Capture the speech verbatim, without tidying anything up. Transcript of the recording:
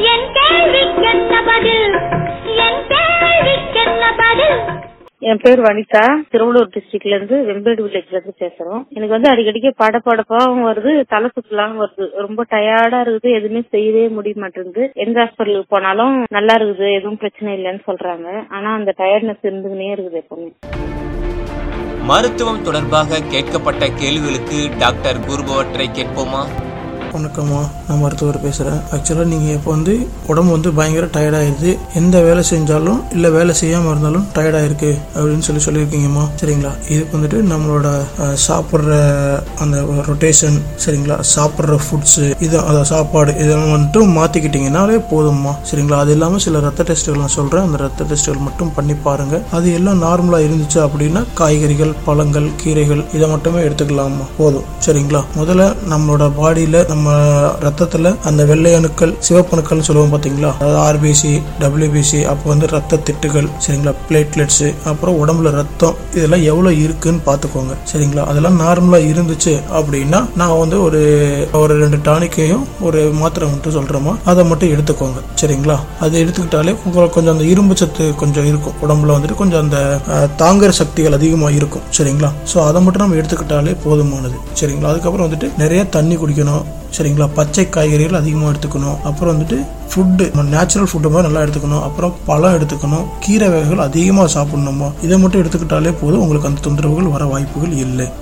என் கேள்விக்கென்ன பதில், என் கேள்விக்கென்ன பதில். என் பேர் வனிதா, திருவள்ளூர் டிஸ்ட்ரிக்ட்ல இருந்து வெம்பேடு வில்லேஜ்ல இருந்து பேசுறோம். எனக்கு வந்து அடிக்கடிக்கு படப்படப்பாவும் வருது, தலை சுத்தலாம் வருது, ரொம்ப டயர்டா இருக்குது, எதுவுமே செய்யவே முடிய மாட்டேங்குது. எந்த ஹாஸ்பிட்டலுக்கு போனாலும் நல்லா இருக்குது, எதுவும் பிரச்சனை இல்லைன்னு சொல்றாங்க. ஆனா அந்த டயர்ட்னஸ் இருந்துகிட்டே இருக்குது எப்பவுமே. மருத்துவம் தொடர்பாக கேட்கப்பட்ட கேள்விகளுக்கு டாக்டர் கூறுபவற்றை கேட்போமா? வணக்கம்மா, நான் மருத்துவர் பேசுகிறேன். ஆக்சுவலாக நீங்கள் இப்போ வந்து உடம்பு வந்து பயங்கர டயர்டாகிடுது, எந்த வேலை செஞ்சாலும் இல்லை வேலை செய்யாமல் இருந்தாலும் டயர்டாயிருக்கு அப்படின்னு சொல்லி சொல்லியிருக்கீங்கம்மா. சரிங்களா, இதுக்கு வந்துட்டு நம்மளோட சாப்பிட்ற அந்த ரொட்டேஷன், சரிங்களா, சாப்பிட்ற ஃபுட்ஸு, இது அதை சாப்பாடு இதெல்லாம் வந்துட்டு மாற்றிக்கிட்டிங்கனாலே போதும்மா. சரிங்களா, அது இல்லாமல் சில ரத்த டெஸ்ட்டுகள் நான் சொல்கிறேன், அந்த ரத்த டெஸ்ட்டுகள் மட்டும் பண்ணி பாருங்கள். அது எல்லாம் நார்மலாக இருந்துச்சு அப்படின்னா காய்கறிகள், பழங்கள், கீரைகள் இதை மட்டுமே எடுத்துக்கலாமா, போதும். சரிங்களா, முதல்ல நம்மளோட பாடியில் நம்ம ரத்தத்துல அந்த வெள்ளை அணுக்கள், சிவப்பணுக்கள் சொல்லுவோம் பாத்தீங்களா, அதாவது ஆர்பிசி, டபிள்யூபிசி, அப்போ வந்து ரத்த திட்டுகள், சரிங்களா, பிளேட்லெட்ஸ், அப்புறம் உடம்புல ரத்தம் இதெல்லாம் எவ்வளவு இருக்குன்னு பாத்துக்கோங்க. சரிங்களா, அதெல்லாம் நார்மலா இருந்துச்சு அப்படின்னா நான் வந்து ஒரு ஒரு ரெண்டு டானிக்கையும் ஒரு மாத்திரை மட்டும் சொல்றோமா, அதை மட்டும் எடுத்துக்கோங்க. சரிங்களா, அது எடுத்துக்கிட்டாலே உங்களுக்கு கொஞ்சம் அந்த இரும்பு சத்து கொஞ்சம் இருக்கும், உடம்புல வந்துட்டு கொஞ்சம் அந்த தாங்குற சக்திகள் அதிகமா இருக்கும். சரிங்களா, ஸோ அதை மட்டும் நம்ம எடுத்துக்கிட்டாலே போதுமானது. சரிங்களா, அதுக்கப்புறம் வந்துட்டு நிறைய தண்ணி குடிக்கணும். சரிங்களா, பச்சை காய்கறிகள் அதிகமாக எடுத்துக்கணும். அப்புறம் வந்துட்டு ஃபுட்டு நேச்சுரல் ஃபுட்டு மாதிரி நல்லா எடுத்துக்கணும். அப்புறம் பழம் எடுத்துக்கணும், கீரை வகைகள் அதிகமாக சாப்பிடணுமா, இதை மட்டும் எடுத்துக்கிட்டாலே போதும், உங்களுக்கு அந்த தொந்தரவுகள் வர வாய்ப்புகள் இல்லை.